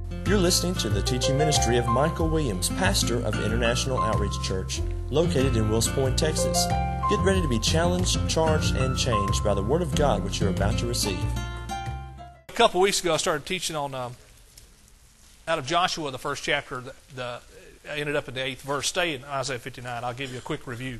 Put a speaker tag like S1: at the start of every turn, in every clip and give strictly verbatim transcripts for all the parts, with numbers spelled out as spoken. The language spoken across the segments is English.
S1: You're listening to the teaching ministry of Michael Williams, pastor of International Outreach Church, located in Wills Point, Texas. Get ready to be challenged, charged, and changed by the Word of God which you're about to receive.
S2: A couple weeks ago, I started teaching on um, out of Joshua, the first chapter. The, the I ended up in the eighth verse. Stay in Isaiah fifty-nine. I'll give you a quick review.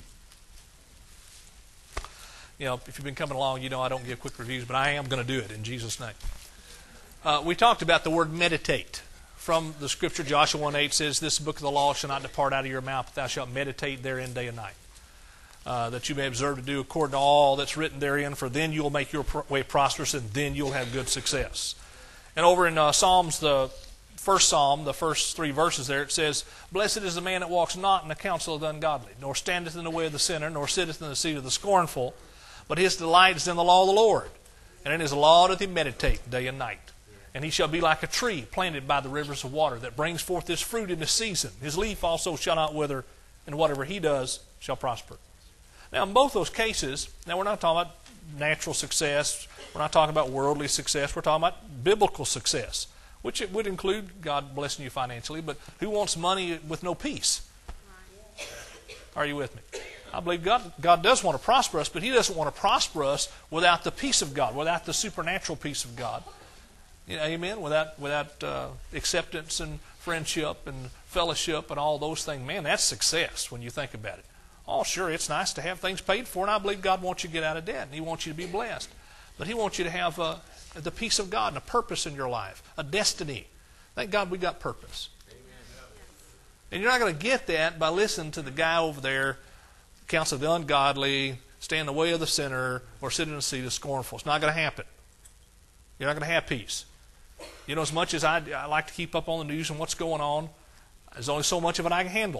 S2: You know, if you've been coming along, you know I don't give quick reviews, but I am going to do it in Jesus' name. Uh, we talked about the word meditate. From the scripture, Joshua one eight says, "This book of the law shall not depart out of your mouth, but thou shalt meditate therein day and night, uh, that you may observe to do according to all that's written therein, for then you will make your way prosperous, and then you'll have good success." And over in uh, Psalms, the first Psalm, the first three verses there, it says, "Blessed is the man that walks not in the counsel of the ungodly, nor standeth in the way of the sinner, nor sitteth in the seat of the scornful, but his delight is in the law of the Lord, and in his law doth he meditate day and night. And he shall be like a tree planted by the rivers of water, that brings forth his fruit in his season. His leaf also shall not wither, and whatever he does shall prosper." Now, in both those cases, now we're not talking about natural success, we're not talking about worldly success, we're talking about biblical success, which it would include God blessing you financially, but who wants money with no peace? Are you with me? I believe God, God does want to prosper us, but He doesn't want to prosper us without the peace of God, without the supernatural peace of God. You know, amen? Without without uh, acceptance and friendship and fellowship and all those things. Man, that's success when you think about it. Oh, sure, it's nice to have things paid for, and I believe God wants you to get out of debt, and He wants you to be blessed. But He wants you to have uh, the peace of God and a purpose in your life, a destiny. Thank God we got purpose. Amen. And you're not going to get that by listening to the guy over there, counsel of the ungodly, stay in the way of the sinner, or sit in the seat of the scornful. It's not going to happen. You're not going to have peace. You know, as much as I, I like to keep up on the news and what's going on, there's only so much of it I can handle.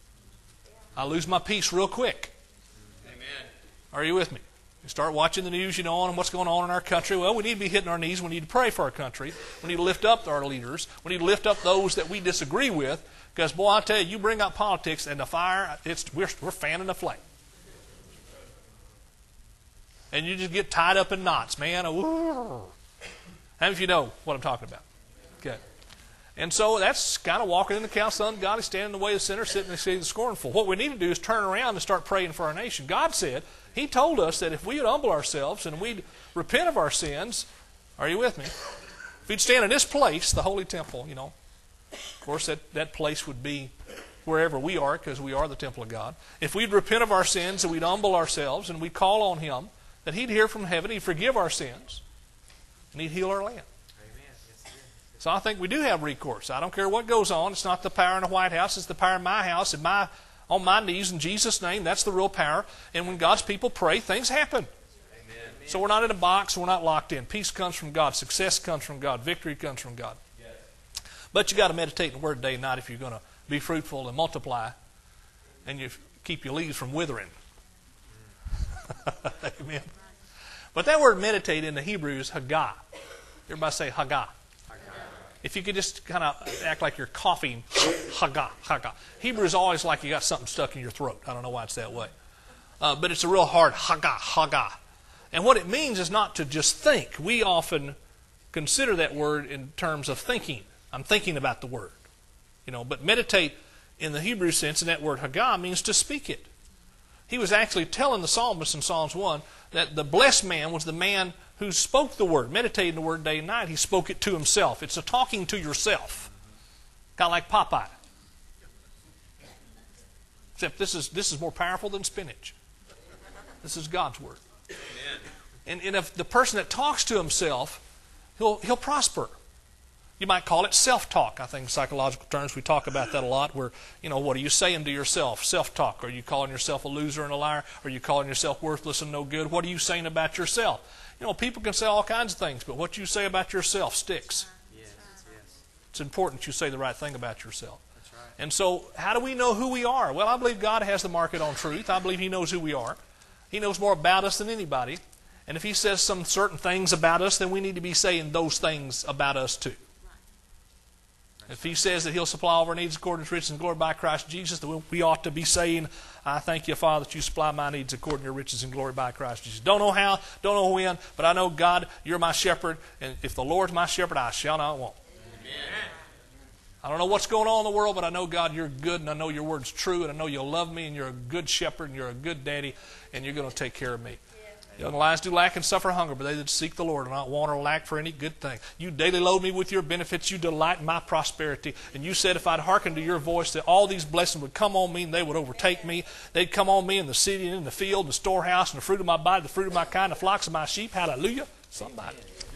S2: I lose my peace real quick. Amen. Are you with me? You start watching the news, you know, on what's going on in our country. Well, we need to be hitting our knees. We need to pray for our country. We need to lift up our leaders. We need to lift up those that we disagree with. Because, boy, I tell you, you bring up politics and the fire, it's we're, we're fanning the flame. And you just get tied up in knots, man. Ooh. How many of you know what I'm talking about? Okay. And so that's kind of walking in the counsel of the ungodly, standing in the way of the sinner, sitting in the seat of the scornful. What we need to do is turn around and start praying for our nation. God said, He told us that if we would humble ourselves and we'd repent of our sins, are you with me? If we'd stand in this place, the holy temple, you know, of course that, that place would be wherever we are, because we are the temple of God. If we'd repent of our sins and we'd humble ourselves and we'd call on Him, that He'd hear from heaven, He'd forgive our sins, and He'd heal our land. So I think we do have recourse. I don't care what goes on. It's not the power in the White House. It's the power in my house, in my, on my knees in Jesus' name. That's the real power. And when God's people pray, things happen. Amen. So we're not in a box. We're not locked in. Peace comes from God. Success comes from God. Victory comes from God. Yes. But you got to meditate in the Word day and night if you're going to be fruitful and multiply, and you keep your leaves from withering. Amen. But that word meditate in the Hebrew is Haggah. Everybody say Haggah. If you could just kind of act like you're coughing, Haggah, Haggah. Hebrew is always like you got something stuck in your throat. I don't know why it's that way. Uh, but it's a real hard Haggah, Haggah. And what it means is not to just think. We often consider that word in terms of thinking. I'm thinking about the word. You know, but meditate in the Hebrew sense, and that word Haggah means to speak it. He was actually telling the psalmist in Psalms one that the blessed man was the man who spoke the word, meditated the word day and night. He spoke it to himself. It's a talking to yourself. Kind of like Popeye. Except this is this is more powerful than spinach. This is God's word. And, and if the person that talks to himself, he'll he'll prosper. You might call it self-talk. I think in psychological terms we talk about that a lot, where, you know, what are you saying to yourself? Self-talk. Are you calling yourself a loser and a liar? Are you calling yourself worthless and no good? What are you saying about yourself? You know, people can say all kinds of things, but what you say about yourself sticks. Yes, yes. It's important you say the right thing about yourself. That's right. And so, how do we know who we are? Well, I believe God has the market on truth. I believe He knows who we are. He knows more about us than anybody. And if He says some certain things about us, then we need to be saying those things about us too. If He says that He'll supply all of our needs according to His riches and glory by Christ Jesus, then we ought to be saying, I thank you, Father, that you supply my needs according to your riches and glory by Christ Jesus. Don't know how, don't know when, but I know, God, you're my shepherd, and if the Lord's my shepherd, I shall not want. Amen. I don't know what's going on in the world, but I know, God, you're good, and I know your word's true, and I know you'll love me, and you're a good shepherd, and you're a good daddy, and you're going to take care of me. Young lions do lack and suffer hunger, but they that seek the Lord will not want or lack for any good thing. You daily load me with your benefits. You delight in my prosperity. And you said if I'd hearken to your voice, that all these blessings would come on me and they would overtake me. They'd come on me in the city and in the field, the storehouse, and the fruit of my body, the fruit of my kind, the flocks of my sheep. Hallelujah. Somebody.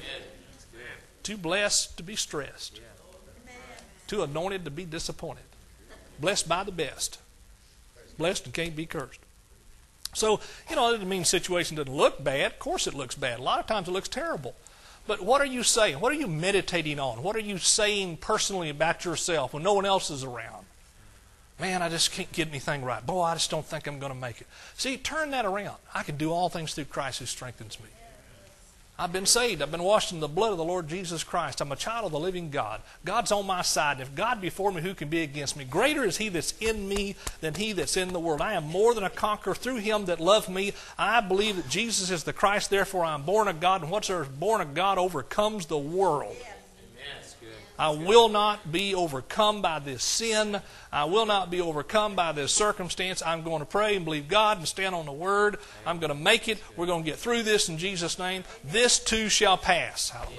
S2: Too blessed to be stressed. Too anointed to be disappointed. Blessed by the best. Blessed and can't be cursed. So, you know, it doesn't mean the situation doesn't look bad. Of course it looks bad. A lot of times it looks terrible. But what are you saying? What are you meditating on? What are you saying personally about yourself when no one else is around? Man, I just can't get anything right. Boy, I just don't think I'm going to make it. See, turn that around. I can do all things through Christ who strengthens me. I've been saved. I've been washed in the blood of the Lord Jesus Christ. I'm a child of the living God. God's on my side. If God be for me, who can be against me? Greater is he that's in me than he that's in the world. I am more than a conqueror through him that loved me. I believe that Jesus is the Christ. Therefore, I am born of God. And whatsoever is born of God overcomes the world. I will not be overcome by this sin. I will not be overcome by this circumstance. I'm going to pray and believe God and stand on the Word. I'm going to make it. We're going to get through this in Jesus' name. This too shall pass. Hallelujah.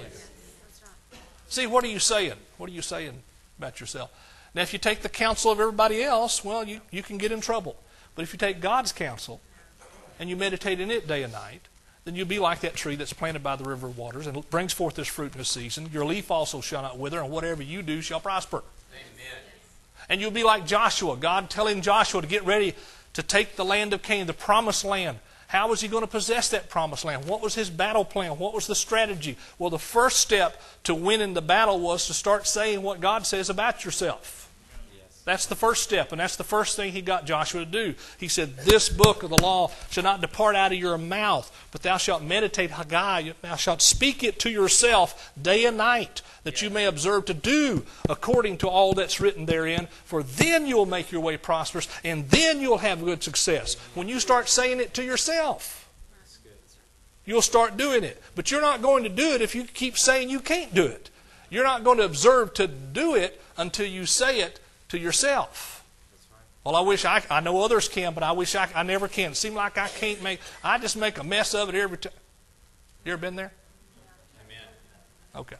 S2: See, what are you saying? What are you saying about yourself? Now, if you take the counsel of everybody else, well, you, you can get in trouble. But if you take God's counsel and you meditate in it day and night, then you'll be like that tree that's planted by the river of waters and brings forth this fruit in the season. Your leaf also shall not wither, and whatever you do shall prosper. Amen. And you'll be like Joshua, God telling Joshua to get ready to take the land of Canaan, the promised land. How was he going to possess that promised land? What was his battle plan? What was the strategy? Well, the first step to winning the battle was to start saying what God says about yourself. That's the first step, and that's the first thing he got Joshua to do. He said, this book of the law shall not depart out of your mouth, but thou shalt meditate, Haggai, thou shalt speak it to yourself day and night, that you may observe to do according to all that's written therein, for then you'll make your way prosperous, and then you'll have good success. When you start saying it to yourself, you'll start doing it. But you're not going to do it if you keep saying you can't do it. You're not going to observe to do it until you say it to yourself. Well, I wish I, I know others can, but I wish I, I never can. It seems like I can't make, I just make a mess of it every time. You ever been there? Amen. Okay.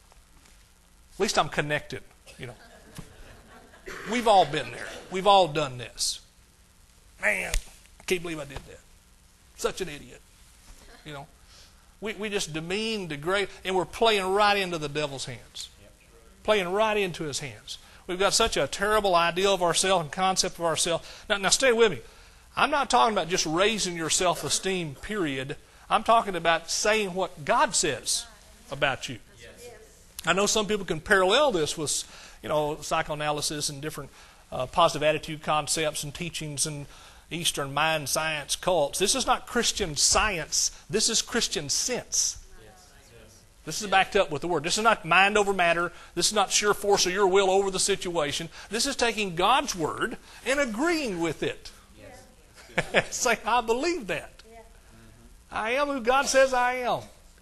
S2: At least I'm connected, you know. We've all been there. We've all done this. Man, I can't believe I did that. Such an idiot. You know. We, we just demean, degrade, and we're playing right into the devil's hands. Playing right into his hands. We've got such a terrible idea of ourselves and concept of ourselves. Now, now, stay with me. I'm not talking about just raising your self-esteem, period. I'm talking about saying what God says about you. Yes. I know some people can parallel this with, you know, psychoanalysis and different uh, positive attitude concepts and teachings and Eastern mind science cults. This is not Christian science. This is Christian sense. This is backed up with the Word. This is not mind over matter. This is not sheer force of your will over the situation. This is taking God's Word and agreeing with it. Yes. Say, I believe that. Yeah. I am who God says I am.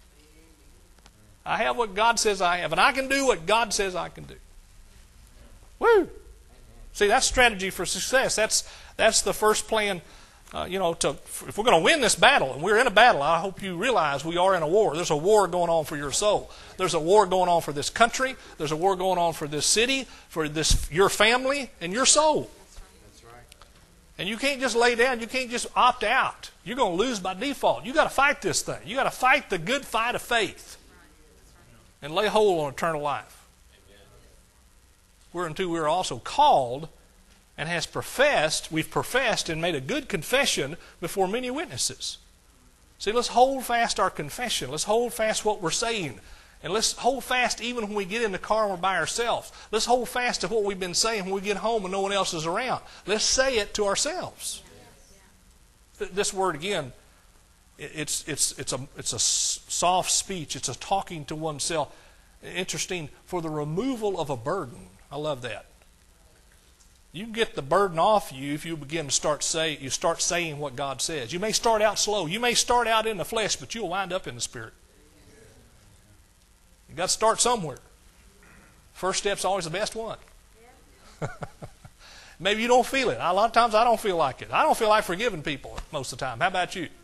S2: I have what God says I have. And I can do what God says I can do. Woo! See, that's strategy for success. That's, that's the first plan. Uh, you know, to, if we're going to win this battle, and we're in a battle, I hope you realize we are in a war. There's a war going on for your soul. There's a war going on for this country. There's a war going on for this city, for this your family, and your soul. That's right. And you can't just lay down. You can't just opt out. You're going to lose by default. You've got to fight this thing. You've got to fight the good fight of faith and lay hold on eternal life. Whereunto we are also called and has professed, we've professed and made a good confession before many witnesses. See, let's hold fast our confession. Let's hold fast what we're saying. And let's hold fast even when we get in the car and we're by ourselves. Let's hold fast to what we've been saying when we get home and no one else is around. Let's say it to ourselves. This word again, it's, it's, it's, a, it's a soft speech. It's a talking to oneself. Interesting, for the removal of a burden. I love that. You can get the burden off you if you begin to start say you start saying what God says. You may start out slow. You may start out in the flesh, but you'll wind up in the Spirit. You've got to start somewhere. First step's always the best one. Maybe you don't feel it. A lot of times I don't feel like it. I don't feel like forgiving people most of the time. How about you?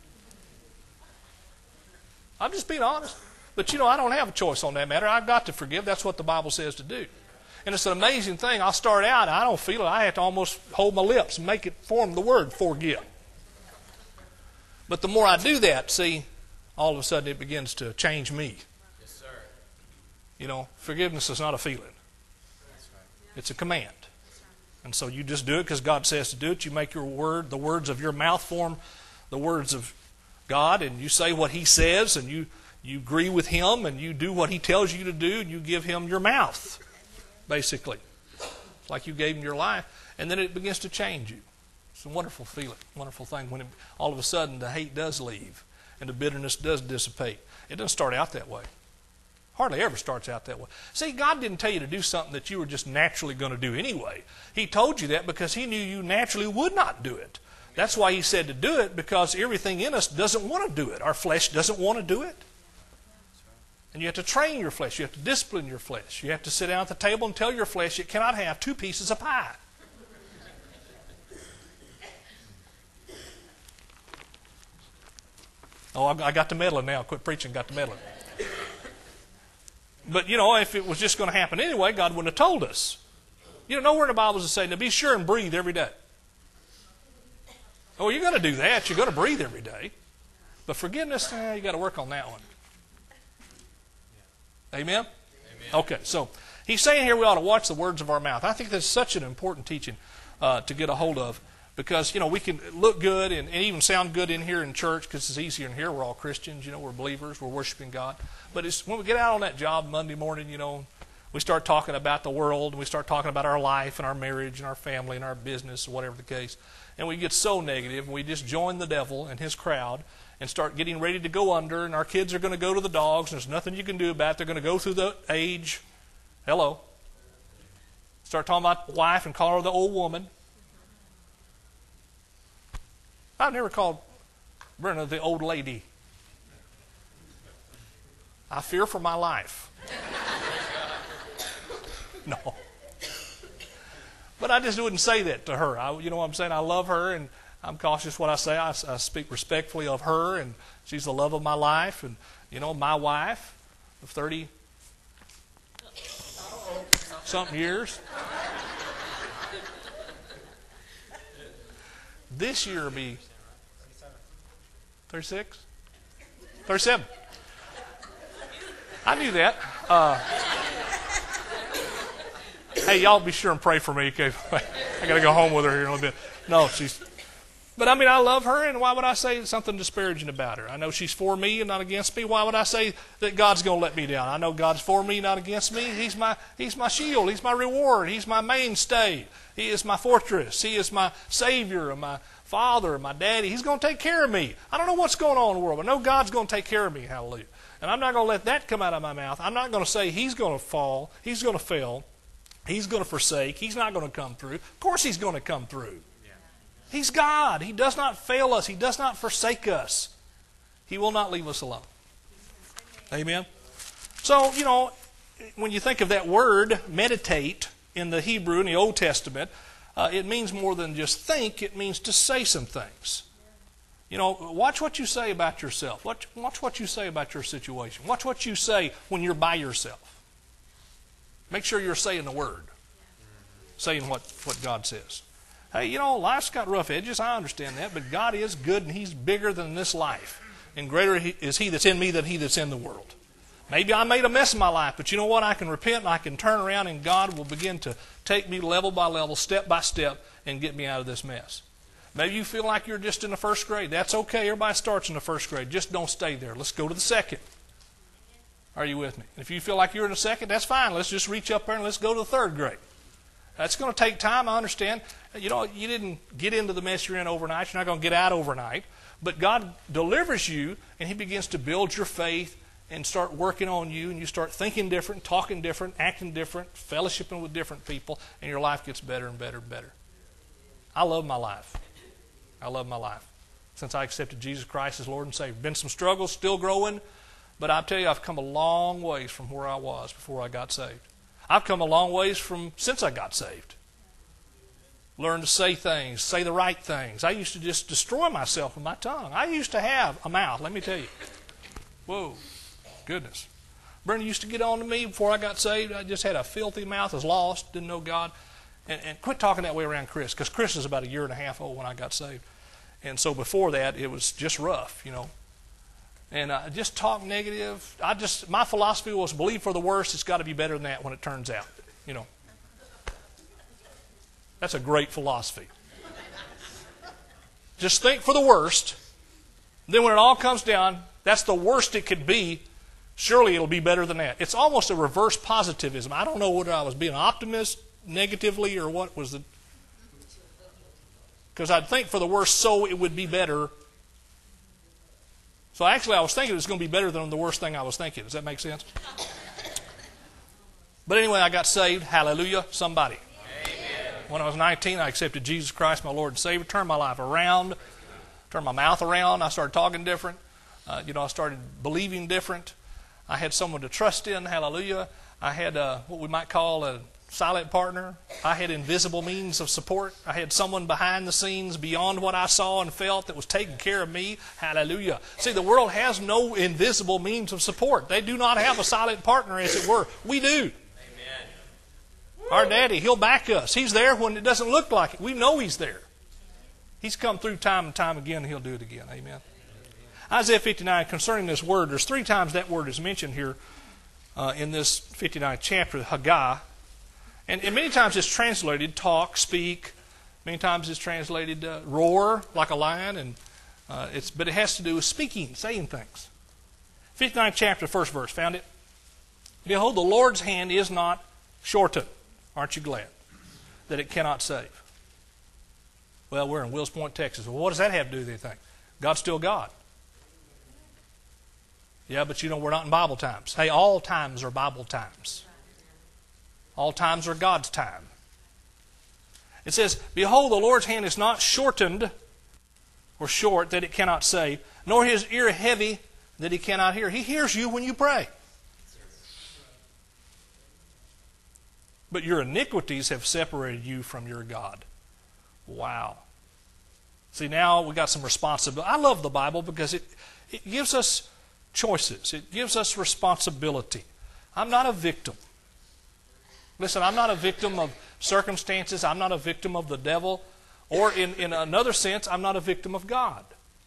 S2: I'm just being honest. But, you know, I don't have a choice on that matter. I've got to forgive. That's what the Bible says to do. And it's an amazing thing. I'll start out, I don't feel it. I have to almost hold my lips and make it form the word forgive. But the more I do that, see, all of a sudden it begins to change me.
S3: Yes, sir.
S2: You know, forgiveness is not a feeling.
S3: That's right.
S2: It's a command. And so you just do it because God says to do it. You make your word, the words of your mouth form the words of God, and you say what He says, and you, you agree with Him, and you do what He tells you to do, and you give Him your mouth, basically. It's like you gave Him your life, and then it begins to change you. It's a wonderful feeling, wonderful thing when it, all of a sudden the hate does leave and the bitterness does dissipate. It doesn't start out that way. Hardly ever starts out that way. See, God didn't tell you to do something that you were just naturally going to do anyway. He told you that because He knew you naturally would not do it. That's why He said to do it, because everything in us doesn't want to do it. Our flesh doesn't want to do it. And you have to train your flesh. You have to discipline your flesh. You have to sit down at the table and tell your flesh it cannot have two pieces of pie. Oh, I got to meddling now. Quit preaching, got to meddling. But, you know, if it was just going to happen anyway, God wouldn't have told us. You know, nowhere in the Bible does it say, now be sure and breathe every day. Oh, you're going to do that. You're going to breathe every day. But forgiveness, eh, you got to work on that one. Amen? Amen? Okay, so he's saying here we ought to watch the words of our mouth. I think that's such an important teaching uh, to get a hold of. Because, you know, we can look good and, and even sound good in here in church because it's easier in here. We're all Christians, you know, we're believers, we're worshiping God. But it's when we get out on that job Monday morning, you know, we start talking about the world, and we start talking about our life and our marriage and our family and our business, or whatever the case. And we get so negative, and we just join the devil and his crowd and start getting ready to go under, and our kids are going to go to the dogs, and there's nothing you can do about it. They're going to go through the age. Hello. Start talking about the wife and call her the old woman. I've never called Brenda the old lady. I fear for my life. No. But I just wouldn't say that to her. I, you know what I'm saying? I love her, and I'm cautious what I say. I, I speak respectfully of her, and she's the love of my life. And, you know, my wife of thirty something years. This year will be thirty-six? thirty-seven. I knew that. Uh, hey, y'all be sure and pray for me. Okay? I got to go home with her here in a little bit. No, she's... But, I mean, I love her, and why would I say something disparaging about her? I know she's for me and not against me. Why would I say that God's going to let me down? I know God's for me, not against me. He's my, he's my shield. He's my reward. He's my mainstay. He is my fortress. He is my Savior and my Father and my Daddy. He's going to take care of me. I don't know what's going on in the world, but I know God's going to take care of me. Hallelujah. And I'm not going to let that come out of my mouth. I'm not going to say He's going to fall. He's going to fail. He's going to forsake. He's not going to come through. Of course He's going to come through. He's God. He does not fail us. He does not forsake us. He will not leave us alone. Amen? So, you know, when you think of that word, meditate, in the Hebrew, in the Old Testament, uh, it means more than just think. It means to say some things. You know, watch what you say about yourself. Watch, watch what you say about your situation. Watch what you say when you're by yourself. Make sure you're saying the word. Saying what, what God says. Hey, you know, life's got rough edges. I understand that. But God is good, and He's bigger than this life. And greater is He that's in me than he that's in the world. Maybe I made a mess of my life, but you know what? I can repent, and I can turn around, and God will begin to take me level by level, step by step, and get me out of this mess. Maybe you feel like you're just in the first grade. That's okay. Everybody starts in the first grade. Just don't stay there. Let's go to the second. Are you with me? If you feel like you're in the second, that's fine. Let's just reach up there and let's go to the third grade. That's going to take time, I understand. You know, you didn't get into the mess you're in overnight. You're not going to get out overnight. But God delivers you, and He begins to build your faith and start working on you, and you start thinking different, talking different, acting different, fellowshipping with different people, and your life gets better and better and better. I love my life. I love my life. Since I accepted Jesus Christ as Lord and Savior. Been some struggles, still growing, but I tell you, I've come a long ways from where I was before I got saved. I've come a long ways from since I got saved. Learn to say things, say the right things. I used to just destroy myself with my tongue. I used to have a mouth, let me tell you. Whoa, goodness. Brenda used to get on to me before I got saved. I just had a filthy mouth, was lost, didn't know God. And, and quit talking that way around Chris, because Chris was about a year and a half old when I got saved. And so before that, it was just rough, you know. And uh, just talk negative. I just, my philosophy was believe for the worst. It's got to be better than that when it turns out, you know. That's a great philosophy. Just think for the worst. Then when it all comes down, that's the worst it could be. Surely it'll be better than that. It's almost a reverse positivism. I don't know whether I was being an optimist negatively or what was the... Because I'd think for the worst so it would be better. So actually I was thinking it was going to be better than the worst thing I was thinking. Does that make sense? But anyway, I got saved. Hallelujah. Somebody. When I was nineteen, I accepted Jesus Christ, my Lord and Savior, turned my life around, turned my mouth around. I started talking different. Uh, you know, I started believing different. I had someone to trust in, hallelujah. I had uh, what we might call a silent partner. I had invisible means of support. I had someone behind the scenes beyond what I saw and felt that was taking care of me, hallelujah. See, the world has no invisible means of support. They do not have a silent partner, as it were. We do. Our daddy, he'll back us. He's there when it doesn't look like it. We know he's there. He's come through time and time again, and he'll do it again. Amen. Isaiah fifty-nine, concerning this word, there's three times that word is mentioned here uh, in this fifty-ninth chapter, Haggai. And, and many times it's translated talk, speak. Many times it's translated uh, roar, like a lion. And uh, it's But it has to do with speaking, saying things. fifty-ninth chapter, first verse, found it? Behold, the Lord's hand is not shortened. Aren't you glad that it cannot save? Well, we're in Wills Point, Texas. Well, what does that have to do with anything? God's still God. Yeah, but you know, we're not in Bible times. Hey, all times are Bible times. All times are God's time. It says, behold, the Lord's hand is not shortened or short that it cannot save, nor his ear heavy that he cannot hear. He hears you when you pray. But your iniquities have separated you from your God. Wow. See, now we got some responsibility. I love the Bible because it, it gives us choices. It gives us responsibility. I'm not a victim. Listen, I'm not a victim of circumstances. I'm not a victim of the devil. Or in, in another sense, I'm not a victim of God.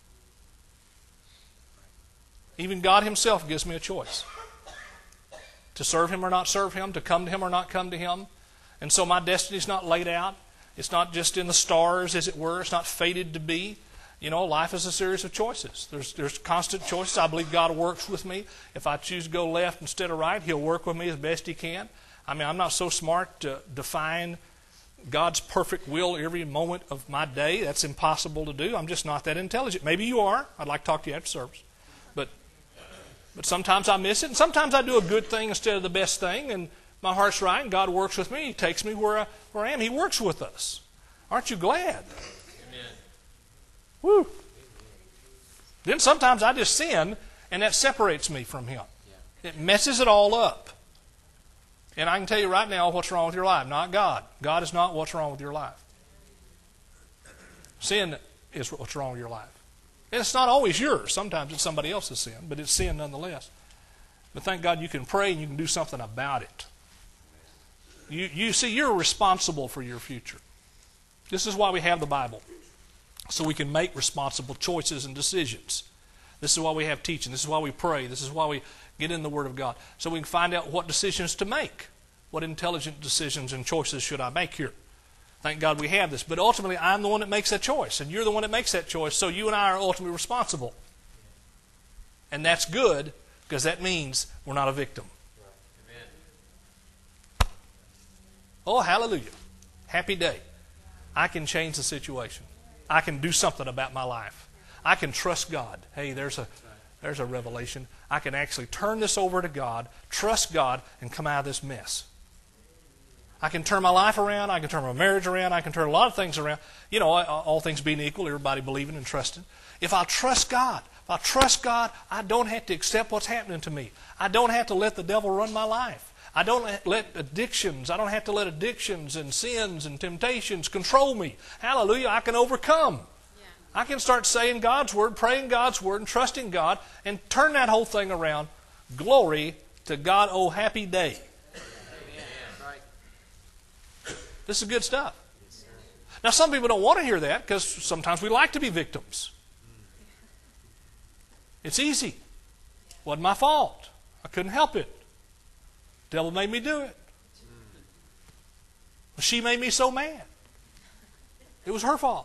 S2: Even God himself gives me a choice. To serve him or not serve him, to come to him or not come to him. And so my destiny is not laid out. It's not just in the stars, as it were. It's not fated to be. You know, life is a series of choices. There's, there's constant choices. I believe God works with me. If I choose to go left instead of right, he'll work with me as best he can. I mean, I'm not so smart to define God's perfect will every moment of my day. That's impossible to do. I'm just not that intelligent. Maybe you are. I'd like to talk to you after service. But But sometimes I miss it, and sometimes I do a good thing instead of the best thing, and my heart's right, and God works with me. He takes me where I, where I am. He works with us. Aren't you glad? Amen. Woo. Then sometimes I just sin, and that separates me from him. Yeah. It messes it all up. And I can tell you right now what's wrong with your life, not God. God is not what's wrong with your life. Sin is what's wrong with your life. And it's not always yours. Sometimes it's somebody else's sin, but it's sin nonetheless. But thank God you can pray and you can do something about it. You, you see, you're responsible for your future. This is why we have the Bible, so we can make responsible choices and decisions. This is why we have teaching. This is why we pray. This is why we get in the Word of God, so we can find out what decisions to make. What intelligent decisions and choices should I make here? Thank God we have this. But ultimately, I'm the one that makes that choice, and you're the one that makes that choice, so you and I are ultimately responsible. And that's good, because that means we're not a victim. Amen. Oh, hallelujah. Happy day. I can change the situation. I can do something about my life. I can trust God. Hey, there's a, there's a revelation. I can actually turn this over to God, trust God, and come out of this mess. I can turn my life around. I can turn my marriage around. I can turn a lot of things around. You know, all things being equal, everybody believing and trusting. If I trust God, if I trust God, I don't have to accept what's happening to me. I don't have to let the devil run my life. I don't let addictions, I don't have to let addictions and sins and temptations control me. Hallelujah, I can overcome. Yeah. I can start saying God's Word, praying God's Word, and trusting God, and turn that whole thing around. Glory to God, oh happy day. This is good stuff. Now, some people don't want to hear that because sometimes we like to be victims. It's easy. Wasn't my fault. I couldn't help it. Devil made me do it. She made me so mad. It was her fault.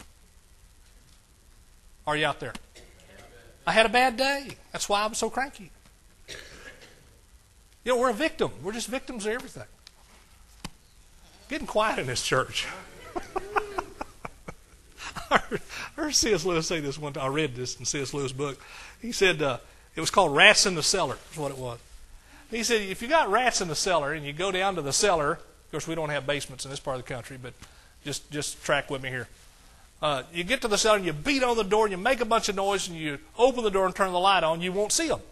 S2: Are you out there? I had a bad day. That's why I'm so cranky. You know, we're a victim. We're just victims of everything. Getting quiet in this church. I heard C S Lewis say this one time. I read this in C S Lewis' book. He said uh, it was called Rats in the Cellar, is what it was. He said if you got rats in the cellar and you go down to the cellar, of course we don't have basements in this part of the country, but just, just track with me here. Uh, you get to the cellar and you beat on the door and you make a bunch of noise and you open the door and turn the light on, you won't see them.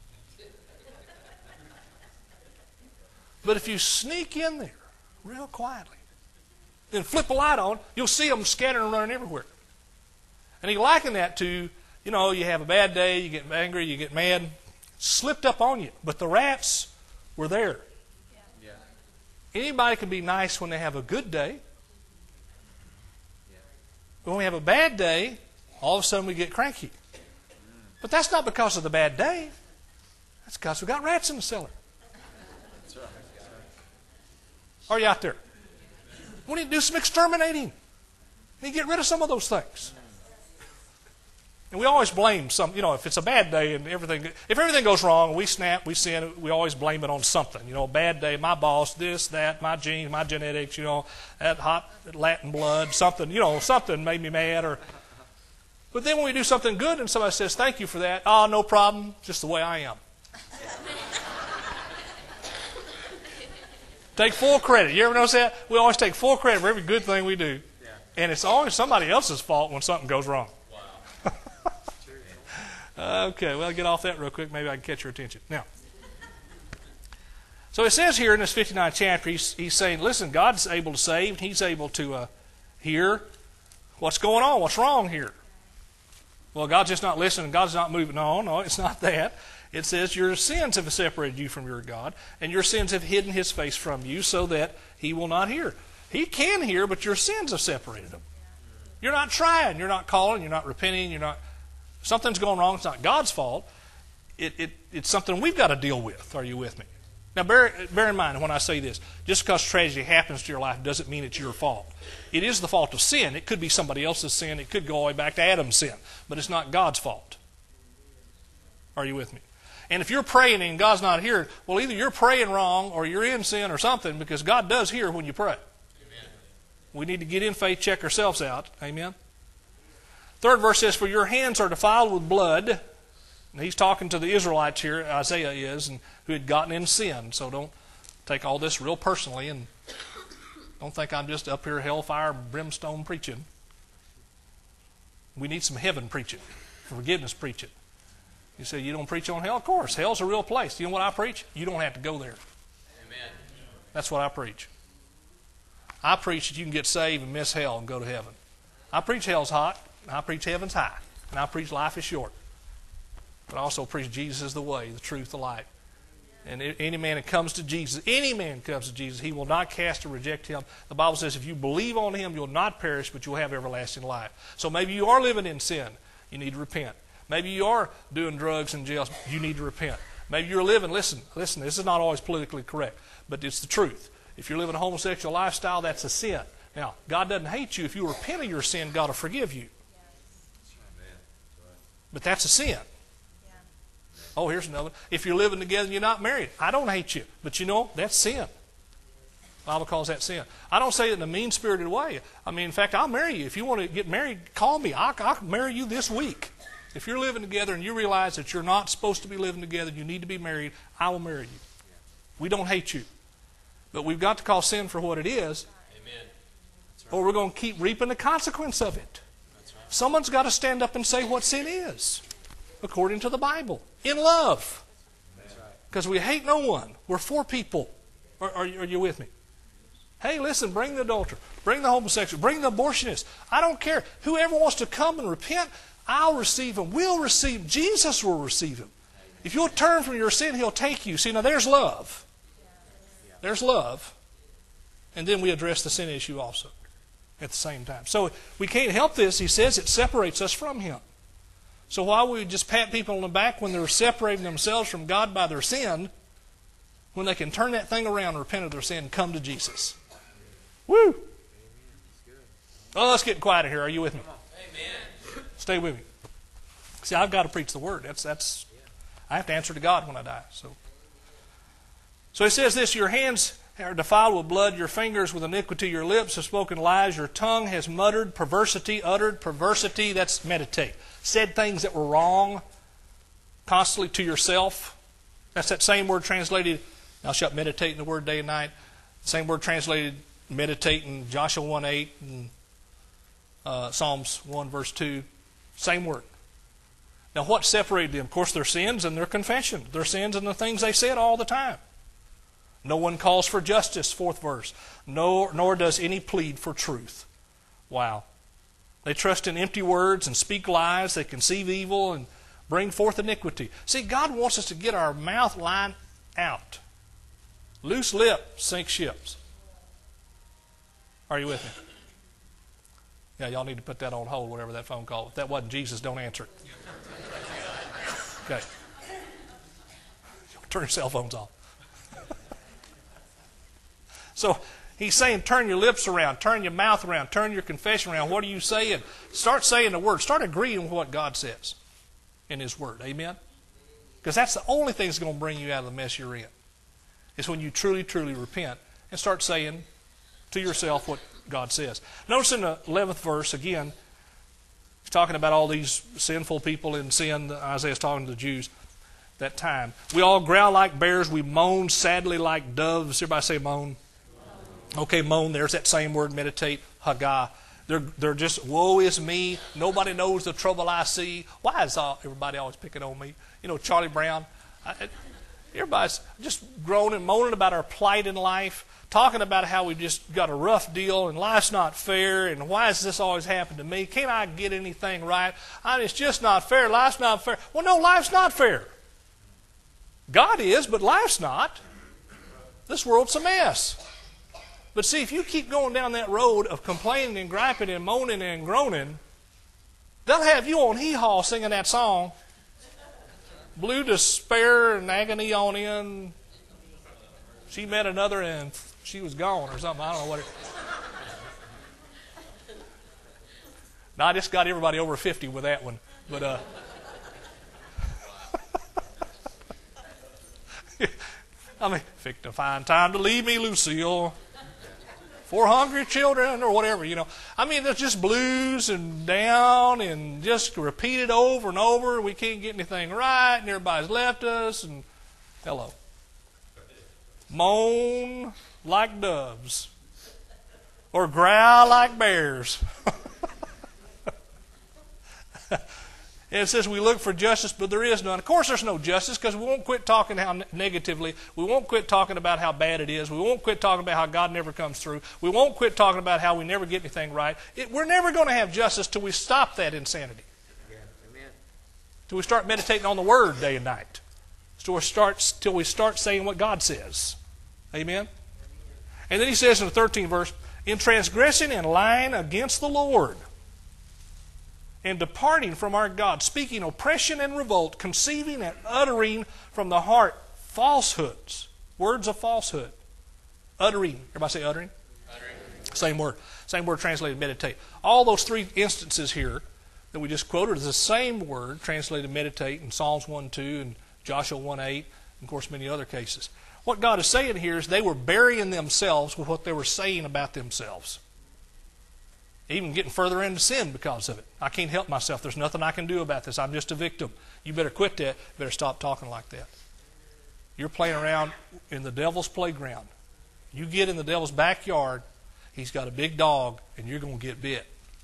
S2: But if you sneak in there real quietly, then flip the light on, you'll see them scattering and running everywhere. And he likened that to, you know, you have a bad day, you get angry, you get mad, slipped up on you. But the rats were there. Yeah. Anybody can be nice when they have a good day. Yeah. But when we have a bad day, all of a sudden we get cranky. But that's not because of the bad day. That's because we got rats in the cellar. That's right. That's right. Are you out there? We need to do some exterminating. We need to get rid of some of those things. And we always blame some, you know, if it's a bad day and everything, if everything goes wrong, we snap, we sin, we always blame it on something. You know, a bad day, my boss, this, that, my genes, my genetics, you know, that hot Latin blood, something, you know, something made me mad. Or, but then when we do something good and somebody says, thank you for that, oh, no problem, just the way I am. Take full credit. You ever notice that? We always take full credit for every good thing we do. Yeah. And it's always somebody else's fault when something goes wrong. Wow. Okay, well, get off that real quick. Maybe I can catch your attention. Now, so it says here in this fifty-ninth chapter, he's, he's saying, listen, God's able to save. He's able to uh, hear what's going on, what's wrong here. Well, God's just not listening. God's not moving. No, no, it's not that. It says your sins have separated you from your God, and your sins have hidden His face from you so that He will not hear. He can hear, but your sins have separated Him. You're not trying. You're not calling. You're not repenting. You're not. Something's going wrong. It's not God's fault. It, it, it's something we've got to deal with. Are you with me? Now, bear, bear in mind when I say this, just because tragedy happens to your life doesn't mean it's your fault. It is the fault of sin. It could be somebody else's sin. It could go all the way back to Adam's sin, but it's not God's fault. Are you with me? And if you're praying and God's not here, well, either you're praying wrong or you're in sin or something, because God does hear when you pray. Amen. We need to get in faith, check ourselves out. Amen. Third verse says, for your hands are defiled with blood. And he's talking to the Israelites here, Isaiah is, and who had gotten in sin. So don't take all this real personally and don't think I'm just up here hellfire, brimstone preaching. We need some heaven preaching, forgiveness preaching. You say, you don't preach on hell? Of course. Hell's a real place. You know what I preach? You don't have to go there. Amen. That's what I preach. I preach that you can get saved and miss hell and go to heaven. I preach hell's hot, and I preach heaven's high, and I preach life is short. But I also preach Jesus is the way, the truth, the light. And any man that comes to Jesus, any man comes to Jesus, He will not cast or reject him. The Bible says if you believe on Him, you'll not perish, but you'll have everlasting life. So maybe you are living in sin. You need to repent. Maybe you are doing drugs in jail. You need to repent. Maybe you're living, listen, listen, this is not always politically correct, but it's the truth. If you're living a homosexual lifestyle, that's a sin. Now, God doesn't hate you. If you repent of your sin, God will forgive you. But that's a sin. Oh, here's another. If you're living together and you're not married, I don't hate you. But you know, that's sin. The Bible calls that sin. I don't say it in a mean-spirited way. I mean, in fact, I'll marry you. If you want to get married, call me. I'll, I'll marry you this week. If you're living together and you realize that you're not supposed to be living together, you need to be married, I will marry you. We don't hate you. But we've got to call sin for what it is. Amen. Right. Or we're going to keep reaping the consequence of it. That's right. Someone's got to stand up and say what sin is, according to the Bible, in love. That's right. Because we hate no one. We're for people. Are, are, are you with me? Hey, listen, bring the adulterer. Bring the homosexual. Bring the abortionist. I don't care. Whoever wants to come and repent, I'll receive him. We'll receive. Jesus will receive him. If you'll turn from your sin, he'll take you. See, now there's love. There's love. And then we address the sin issue also at the same time. So we can't help this. He says it separates us from him. So why would we just pat people on the back when they're separating themselves from God by their sin, when they can turn that thing around and repent of their sin and come to Jesus? Woo! Oh, let's get quiet here. Are you with me?
S3: Amen.
S2: Stay with me. See, I've got to preach the word. That's that's. I have to answer to God when I die. So, so he says this: your hands are defiled with blood, your fingers with iniquity, your lips have spoken lies, your tongue has muttered perversity, uttered perversity. That's meditate. Said things that were wrong constantly to yourself. That's that same word translated, thou shalt meditate in the word day and night. Same word translated meditate in Joshua one eight and uh, Psalms one verse two. Same word. Now what separated them? Of course, their sins and their confession. Their sins and the things they said all the time. No one calls for justice, fourth verse. Nor, nor does any plead for truth. Wow. They trust in empty words and speak lies. They conceive evil and bring forth iniquity. See, God wants us to get our mouth line out. Loose lip sinks ships. Are you with me? Yeah, y'all need to put that on hold, whatever that phone call. If that wasn't Jesus, don't answer it. Okay. Turn your cell phones off. So he's saying turn your lips around, turn your mouth around, turn your confession around. What are you saying? Start saying the word. Start agreeing with what God says in his word. Amen? Because that's the only thing that's going to bring you out of the mess you're in. Is when you truly, truly repent and start saying to yourself what God says. Notice in the eleventh verse, again, he's talking about all these sinful people in sin. Isaiah's talking to the Jews that time. We all growl like bears. We moan sadly like doves. Everybody say moan. Okay, moan. There's that same word, meditate, Haggah. They're, they're just, woe is me. Nobody knows the trouble I see. Why is all, everybody always picking on me? You know, Charlie Brown. I, everybody's just groaning, moaning about our plight in life, talking about how we just got a rough deal and life's not fair and why does this always happen to me? Can't I get anything right? I, it's just not fair. Life's not fair. Well, no, life's not fair. God is, but life's not. This world's a mess. But see, if you keep going down that road of complaining and griping and moaning and groaning, they'll have you on hee-haw singing that song. Blue despair and agony on in. She met another and she was gone or something. I don't know what it Now, I just got everybody over fifty with that one. But, uh... I mean, picked a fine time to leave me, Lucille. Four hungry children or whatever, you know. I mean, there's just blues and down and just repeated over and over. We can't get anything right and everybody's left us and hello. Moan like doves or growl like bears. And it says we look for justice, but there is none. Of course there's no justice because we won't quit talking how negatively. We won't quit talking about how bad it is. We won't quit talking about how God never comes through. We won't quit talking about how we never get anything right. It, we're never going to have justice till we stop that insanity.
S3: Amen.
S2: Till we start meditating on the Word day and night. Till we start, till we start saying what God says. Amen? And then he says in the thirteenth verse, in transgressing and lying against the Lord, and departing from our God, speaking oppression and revolt, conceiving and uttering from the heart falsehoods, words of falsehood. Uttering. Everybody say uttering?
S3: Uttering.
S2: Same word. Same word translated meditate. All those three instances here that we just quoted is the same word translated meditate in Psalms one two and Joshua one eight, and of course many other cases. What God is saying here is they were burying themselves with what they were saying about themselves. Even getting further into sin because of it. I can't help myself. There's nothing I can do about this. I'm just a victim. You better quit that. You better stop talking like that. You're playing around in the devil's playground. You get in the devil's backyard, he's got a big dog, and you're going to get bit.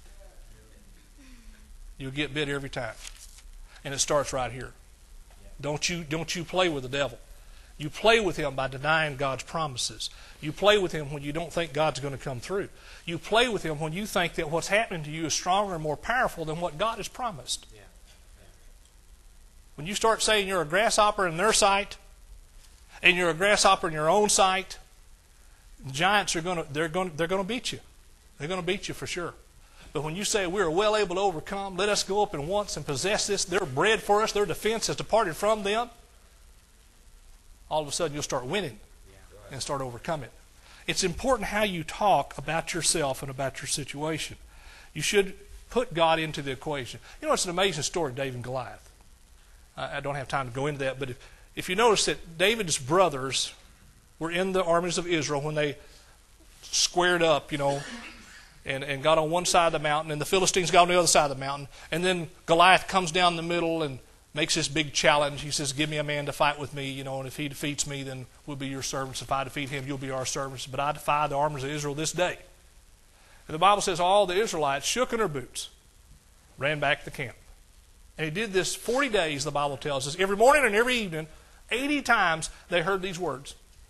S2: You'll get bit every time. And it starts right here. Don't you, don't you play with the devil. You play with him by denying God's promises. You play with him when you don't think God's going to come through. You play with him when you think that what's happening to you is stronger and more powerful than what God has promised.
S3: Yeah. Yeah.
S2: When you start saying you're a grasshopper in their sight, and you're a grasshopper in your own sight, the giants are going to they're going they're going to beat you. They're going to beat you for sure. But when you say we're well able to overcome, let us go up and once and possess this. They're bread for us. Their defense has departed from them. All of a sudden you'll start winning and start overcoming. It's important how you talk about yourself and about your situation. You should put God into the equation. You know, it's an amazing story, David and Goliath. I, I don't have time to go into that, but if, if you notice that David's brothers were in the armies of Israel when they squared up, you know, and, and got on one side of the mountain, and the Philistines got on the other side of the mountain, and then Goliath comes down the middle and makes this big challenge. He says, give me a man to fight with me, you know, and if he defeats me, then we'll be your servants. If I defeat him, you'll be our servants. But I defy the armies of Israel this day. And the Bible says all the Israelites shook in their boots, ran back to the camp. And he did this forty days, the Bible tells us. Every morning and every evening, eighty times they heard these words.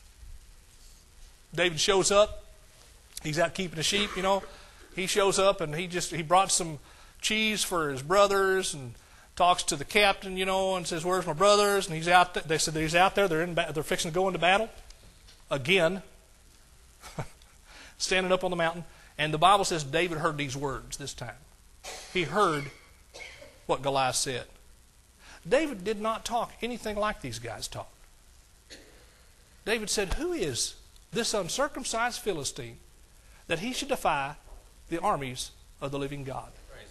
S2: David shows up. He's out keeping the sheep, you know. He shows up and he just he brought some cheese for his brothers and talks to the captain, you know, and says, "Where's my brothers?" And he's out. Th- they said that he's out there. They're in. Ba- they're fixing to go into battle again, standing up on the mountain. And the Bible says David heard these words this time. He heard what Goliath said. David did not talk anything like these guys talked. David said, "Who is this uncircumcised Philistine that he should defy the armies of the living God?"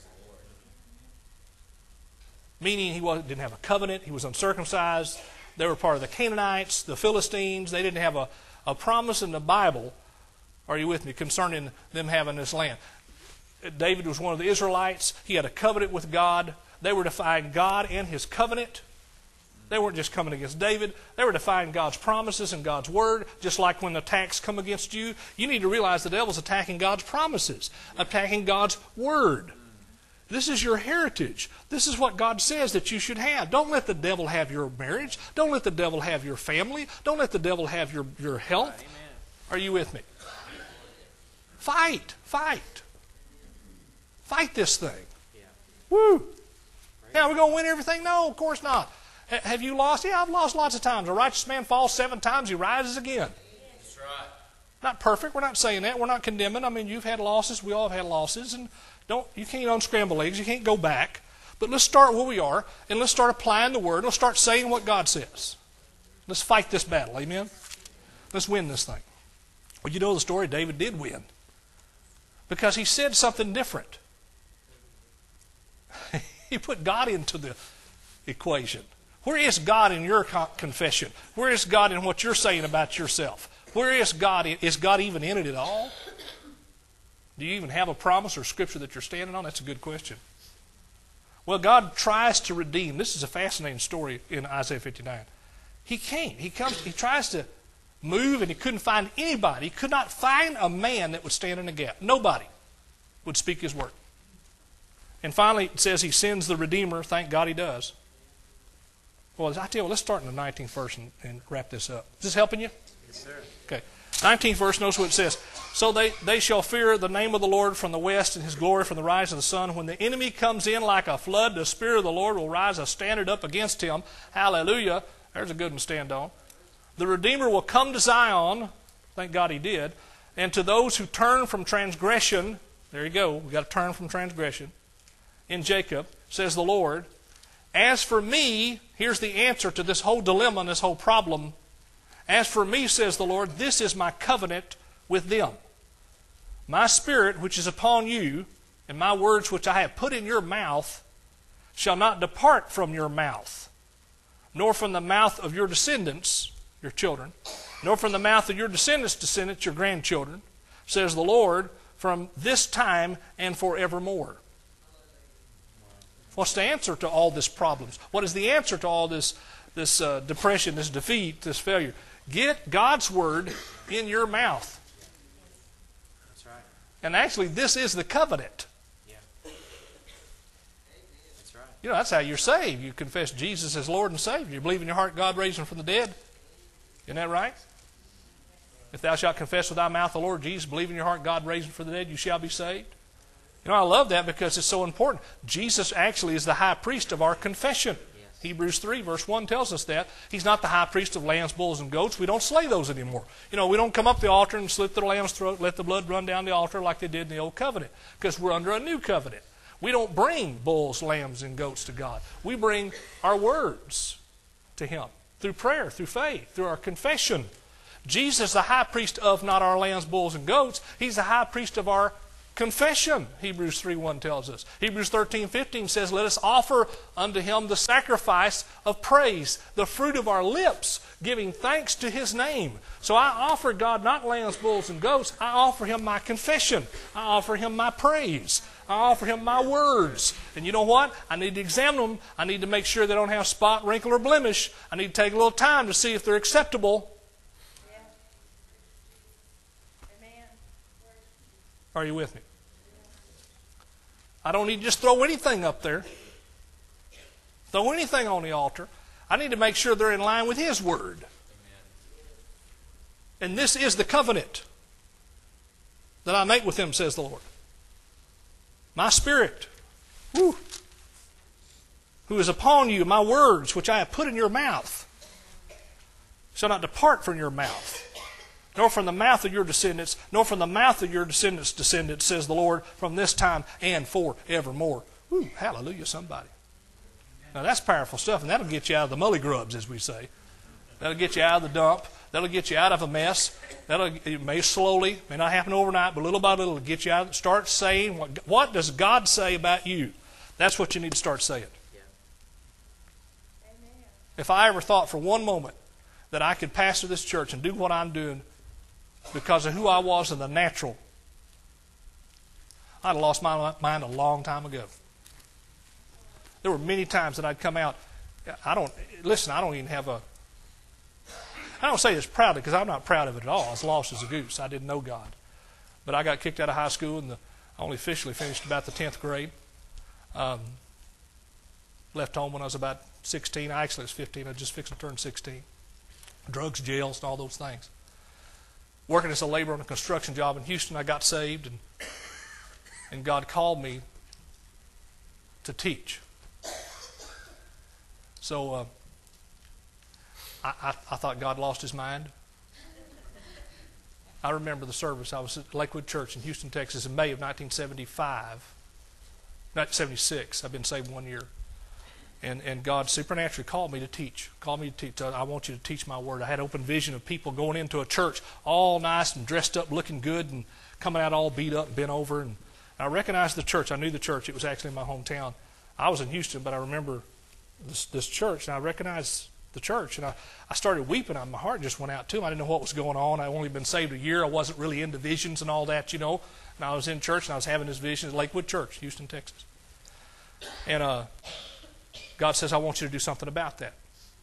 S2: Meaning he wasn't, didn't have a covenant, he was uncircumcised, they were part of the Canaanites, the Philistines, they didn't have a, a promise in the Bible, are you with me, concerning them having this land. David was one of the Israelites, he had a covenant with God, they were defying God and his covenant. They weren't just coming against David, they were defying God's promises and God's word, just like when the attacks come against you. You need to realize the devil's attacking God's promises, attacking God's word. This is your heritage. This is what God says that you should have. Don't let the devil have your marriage. Don't let the devil have your family. Don't let the devil have your, your health. Amen. Are you with me? Fight. Fight. Fight this thing. Yeah. Woo. Now, we're going to win everything? No, of course not. H- have you lost? Yeah, I've lost lots of times. A righteous man falls seven times, he rises again.
S3: That's right.
S2: Not perfect. We're not saying that. We're not condemning. I mean, you've had losses. We all have had losses. And Don't you can't unscramble eggs. You can't go back. But let's start where we are, and let's start applying the word. Let's start saying what God says. Let's fight this battle. Amen? Let's win this thing. Well, you know the story. David did win. Because he said something different. He put God into the equation. Where is God in your confession? Where is God in what you're saying about yourself? Where is God? Is God even in it at all? Do you even have a promise or scripture that you're standing on? That's a good question. Well, God tries to redeem. This is a fascinating story in Isaiah fifty-nine. He came. He comes. He tries to move, and he couldn't find anybody. He could not find a man that would stand in the gap. Nobody would speak his word. And finally, it says he sends the Redeemer. Thank God he does. Well, I tell you what, let's start in the nineteenth verse and, and wrap this up. Is this helping you?
S3: Yes, sir.
S2: Okay. nineteenth verse, notice what it says. So they, they shall fear the name of the Lord from the west, and his glory from the rise of the sun. When the enemy comes in like a flood, the Spirit of the Lord will rise a standard up against him. Hallelujah. There's a good one to stand on. The Redeemer will come to Zion. Thank God he did. And to those who turn from transgression, there you go, we've got to turn from transgression. In Jacob, says the Lord, as for me, here's the answer to this whole dilemma and this whole problem. As for me, says the Lord, this is my covenant with them. My spirit, which is upon you, and my words which I have put in your mouth, shall not depart from your mouth, nor from the mouth of your descendants, your children, nor from the mouth of your descendants' descendants, your grandchildren, says the Lord, from this time and forevermore. What's the answer to all these problems? What is the answer to all this, this uh, depression, this defeat, this failure? Get God's word in your mouth.
S3: That's right.
S2: And actually, this is the covenant.
S3: Yeah. That's right.
S2: You know, that's how you're saved. You confess Jesus as Lord and Savior. You believe in your heart God raised him from the dead. Isn't that right? If thou shalt confess with thy mouth the Lord Jesus, believe in your heart God raised him from the dead, you shall be saved. You know, I love that because it's so important. Jesus actually is the high priest of our confession. Yes. Hebrews three verse one tells us that. He's not the high priest of lambs, bulls, and goats. We don't slay those anymore. You know, we don't come up the altar and slit the lamb's throat, let the blood run down the altar like they did in the old covenant, because we're under a new covenant. We don't bring bulls, lambs, and goats to God. We bring our words to Him through prayer, through faith, through our confession. Jesus is the high priest of not our lambs, bulls, and goats. He's the high priest of our confession, Hebrews three one tells us. Hebrews thirteen fifteen says, let us offer unto Him the sacrifice of praise, the fruit of our lips, giving thanks to His name. So I offer God not lambs, bulls, and goats. I offer Him my confession. I offer Him my praise. I offer Him my words. And you know what? I need to examine them. I need to make sure they don't have spot, wrinkle, or blemish. I need to take a little time to see if they're acceptable. Are you with me? I don't need to just throw anything up there. Throw anything on the altar. I need to make sure they're in line with His Word. And this is the covenant that I make with Him, says the Lord. My Spirit, whew, who is upon you, my words, which I have put in your mouth, shall not depart from your mouth, nor from the mouth of your descendants, nor from the mouth of your descendants' descendants, says the Lord, from this time and forevermore. Woo, hallelujah, somebody. Now that's powerful stuff, and that'll get you out of the mully grubs, as we say. That'll get you out of the dump. That'll get you out of a mess. That'll, it may slowly, may not happen overnight, but little by little, it'll get you out. Start saying, what, what does God say about you? That's what you need to start saying. Yeah. If I ever thought for one moment that I could pastor this church and do what I'm doing because of who I was in the natural, I'd have lost my mind a long time ago. There were many times that I'd come out. I don't listen. I don't even have a. I don't say this proudly because I'm not proud of it at all. I was lost as a goose. I didn't know God, but I got kicked out of high school, and the, I only officially finished about the tenth grade. Um, left home when I was about sixteen. I actually was fifteen. I just fixed to turn sixteen. Drugs, jails, and all those things. Working as a laborer on a construction job in Houston, I got saved, and and God called me to teach. So uh, I, I, I thought God lost His mind. I remember the service. I was at Lakewood Church in Houston, Texas, in May of nineteen seventy-five, nineteen seventy-six. I've been saved one year. And, and God supernaturally called me to teach. Called me to teach. I want you to teach my word. I had open vision of people going into a church all nice and dressed up, looking good, and coming out all beat up and bent over. And I recognized the church. I knew the church. It was actually in my hometown. I was in Houston, but I remember this, this church, and I recognized the church. And I, I started weeping. My heart just went out to Him. I didn't know what was going on. I'd only been saved a year. I wasn't really into visions and all that, you know. And I was in church, and I was having this vision at Lakewood Church, Houston, Texas. And uh, God says, I want you to do something about that.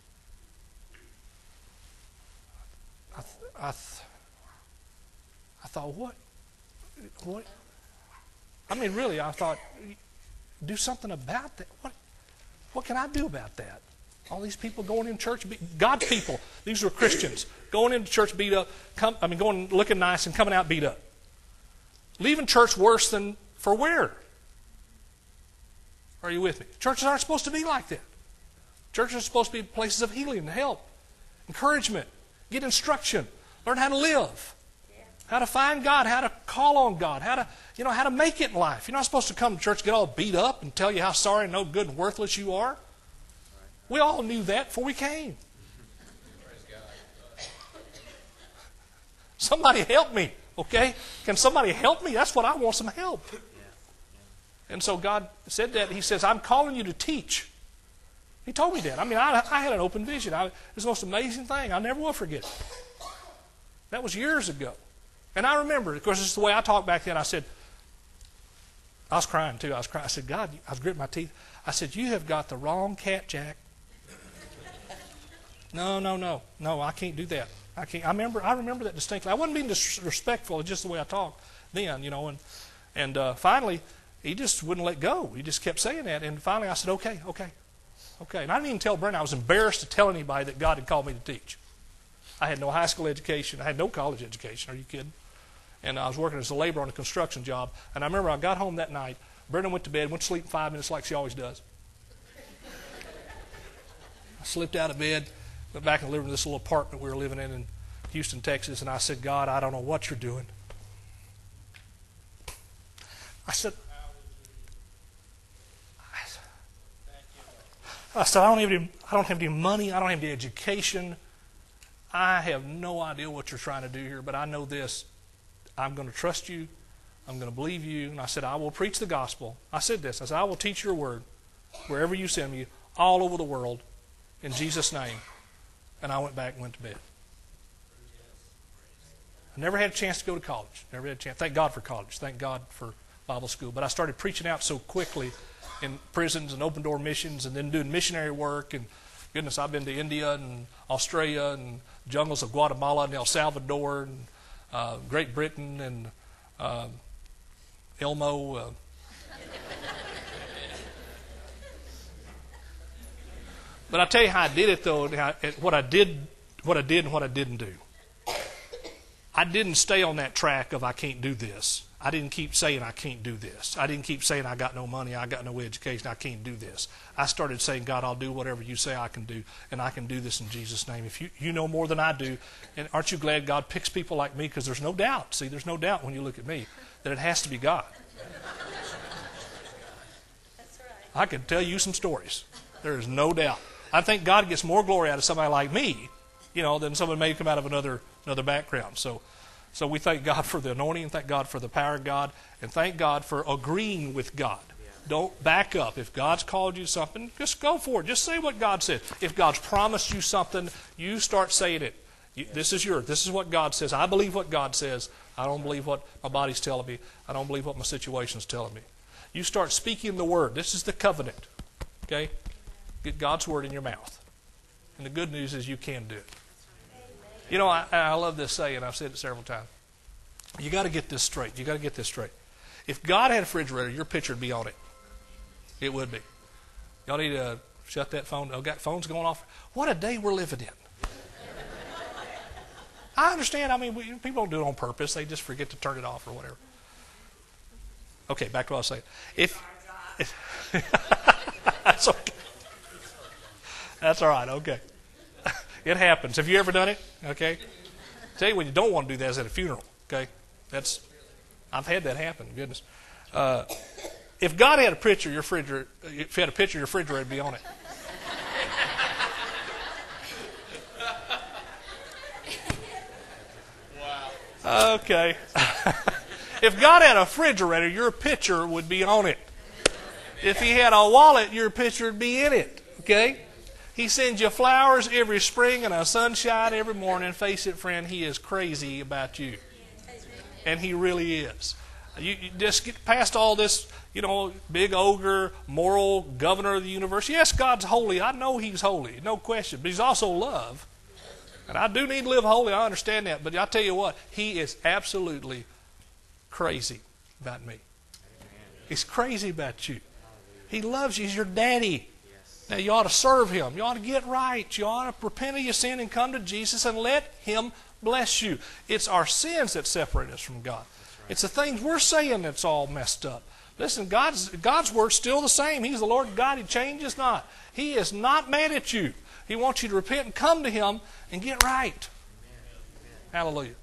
S2: I, th- I, th- I thought, what? What? I mean, really, I thought, do something about that. What? What can I do about that? All these people going in church, God's people, these were Christians, going into church beat up, come, I mean, going looking nice and coming out beat up. Leaving church worse than for wear. Are you with me? Churches aren't supposed to be like that. Churches are supposed to be places of healing and help, encouragement, get instruction, learn how to live, how to find God, how to call on God, how to, you know, how to make it in life. You're not supposed to come to church, get all beat up, and tell you how sorry and no good and worthless you are. We all knew that before we came. Somebody help me, okay? Can somebody help me? That's what I want, some help. And so God said that. He says, I'm calling you to teach. He told me that. I mean, I, I had an open vision. I, it was the most amazing thing. I never will forget it. That was years ago. And I remember, of course, this is the way I talked back then. I said, I was crying too. I was crying. I said, God, I was gritting my teeth. I said, you have got the wrong cat, Jack. No, no, no. No, I can't do that. I can't. I remember I remember that distinctly. I wasn't being disrespectful. It's just the way I talked then, you know. And, and uh, finally, he just wouldn't let go. He just kept saying that. And finally I said, okay, okay, okay. And I didn't even tell Brent. I was embarrassed to tell anybody that God had called me to teach. I had no high school education. I had no college education. Are you kidding? And I was working as a laborer on a construction job. And I remember I got home that night. Brenda went to bed, went to sleep in five minutes like she always does. I slipped out of bed, went back and lived in this little apartment we were living in in Houston, Texas. And I said, God, I don't know what you're doing. I said, I said, I don't have any, I don't have any money. I don't have any education. I have no idea what you're trying to do here, but I know this. I'm going to trust you. I'm going to believe you. And I said, I will preach the gospel. I said this. I said, I will teach your word wherever you send me, all over the world, in Jesus' name. And I went back and went to bed. I never had a chance to go to college. Never had a chance. Thank God for college. Thank God for Bible school. But I started preaching out so quickly in prisons and open door missions, and then doing missionary work. And goodness, I've been to India and Australia and jungles of Guatemala and El Salvador and uh, Great Britain and uh, Elmo. Uh. But I tell you how I did it, though. What I did, what I did, and what I didn't do. I didn't stay on that track of I can't do this. I didn't keep saying I can't do this. I didn't keep saying I got no money, I got no education, I can't do this. I started saying, God, I'll do whatever you say I can do, and I can do this in Jesus' name. If you, you know more than I do, and aren't you glad God picks people like me? Because there's no doubt, see, there's no doubt when you look at me, that it has to be God.
S4: That's right.
S2: I can tell you some stories. There is no doubt. I think God gets more glory out of somebody like me, you know, than someone may come out of another another background. So So we thank God for the anointing, and thank God for the power of God, and thank God for agreeing with God. Yeah. Don't back up. If God's called you something, just go for it. Just say what God said. If God's promised you something, you start saying it. You, this is yours. This is what God says. I believe what God says. I don't believe what my body's telling me. I don't believe what my situation's telling me. You start speaking the word. This is the covenant. Okay? Get God's word in your mouth. And the good news is you can do it. You know, I, I love this saying. I've said it several times. You got to get this straight. You got to get this straight. If God had a refrigerator, your picture would be on it. It would be. Y'all need to shut that phone. Oh, got phones going off. What a day we're living in. I understand. I mean, we, people don't do it on purpose. They just forget to turn it off or whatever. Okay, back to what I was saying. If, if that's okay. That's all right. Okay. It happens. Have you ever done it? Okay. Tell you when you don't want to do that is at a funeral. Okay. That's. I've had that happen. Goodness. Uh, if God had a picture, your refrigerator. If you had a picture, your refrigerator would be on it. Wow. Okay. If God had a refrigerator, your picture would be on it. If He had a wallet, your picture would be in it. Okay. He sends you flowers every spring and a sunshine every morning. Face it, friend, He is crazy about you. And He really is. You, you just get past all this, you know, big ogre, moral governor of the universe. Yes, God's holy. I know He's holy, no question. But He's also love. And I do need to live holy. I understand that. But I tell you what, He is absolutely crazy about me. He's crazy about you. He loves you. He's your daddy. Now, you ought to serve Him. You ought to get right. You ought to repent of your sin and come to Jesus and let Him bless you. It's our sins that separate us from God. It's the things we're saying that's all messed up. Listen, God's, God's word's still the same. He's the Lord God. He changes not. He is not mad at you. He wants you to repent and come to Him and get right. Hallelujah.